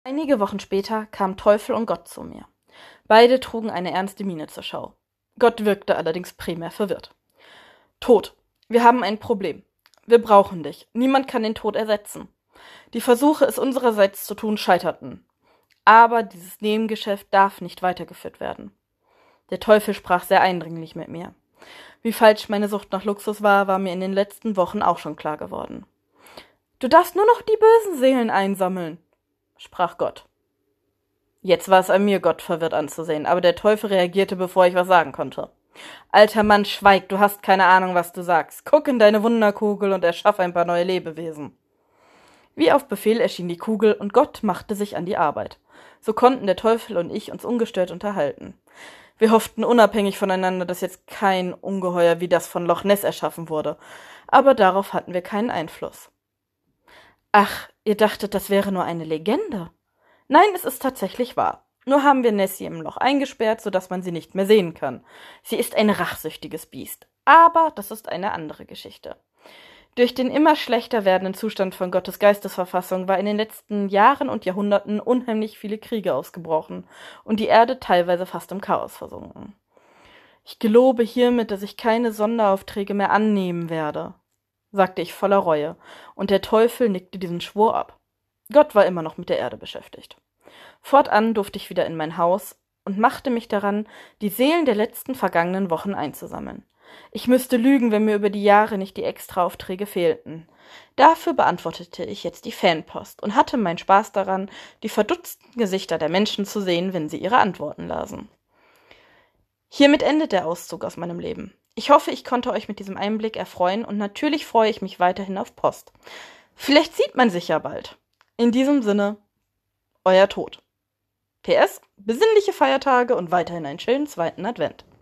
Einige Wochen später kamen Teufel und Gott zu mir. Beide trugen eine ernste Miene zur Schau. Gott wirkte allerdings primär verwirrt. Tod, wir haben ein Problem. Wir brauchen dich. Niemand kann den Tod ersetzen. Die Versuche, es unsererseits zu tun, scheiterten. Aber dieses Nebengeschäft darf nicht weitergeführt werden. Der Teufel sprach sehr eindringlich mit mir. Wie falsch meine Sucht nach Luxus war, war mir in den letzten Wochen auch schon klar geworden. Du darfst nur noch die bösen Seelen einsammeln, sprach Gott. Jetzt war es an mir, Gott verwirrt anzusehen, aber der Teufel reagierte, bevor ich was sagen konnte. Alter Mann, schweig, du hast keine Ahnung, was du sagst. Guck in deine Wunderkugel und erschaffe ein paar neue Lebewesen. Wie auf Befehl erschien die Kugel und Gott machte sich an die Arbeit. So konnten der Teufel und ich uns ungestört unterhalten. Wir hofften unabhängig voneinander, dass jetzt kein Ungeheuer wie das von Loch Ness erschaffen wurde, aber darauf hatten wir keinen Einfluss. Ach, ihr dachtet, das wäre nur eine Legende? Nein, es ist tatsächlich wahr. Nur haben wir Nessie im Loch eingesperrt, sodass man sie nicht mehr sehen kann. Sie ist ein rachsüchtiges Biest. Aber das ist eine andere Geschichte. Durch den immer schlechter werdenden Zustand von Gottes Geistesverfassung war in den letzten Jahren und Jahrhunderten unheimlich viele Kriege ausgebrochen und die Erde teilweise fast im Chaos versunken. Ich gelobe hiermit, dass ich keine Sonderaufträge mehr annehmen werde, sagte ich voller Reue, und der Teufel nickte diesen Schwur ab. Gott war immer noch mit der Erde beschäftigt. Fortan durfte ich wieder in mein Haus und machte mich daran, die Seelen der letzten vergangenen Wochen einzusammeln. Ich müsste lügen, wenn mir über die Jahre nicht die Extraaufträge fehlten. Dafür beantwortete ich jetzt die Fanpost und hatte meinen Spaß daran, die verdutzten Gesichter der Menschen zu sehen, wenn sie ihre Antworten lasen. Hiermit endet der Auszug aus meinem Leben. Ich hoffe, ich konnte euch mit diesem Einblick erfreuen und natürlich freue ich mich weiterhin auf Post. Vielleicht sieht man sich ja bald. In diesem Sinne, euer Tod. PS, besinnliche Feiertage und weiterhin einen schönen zweiten Advent.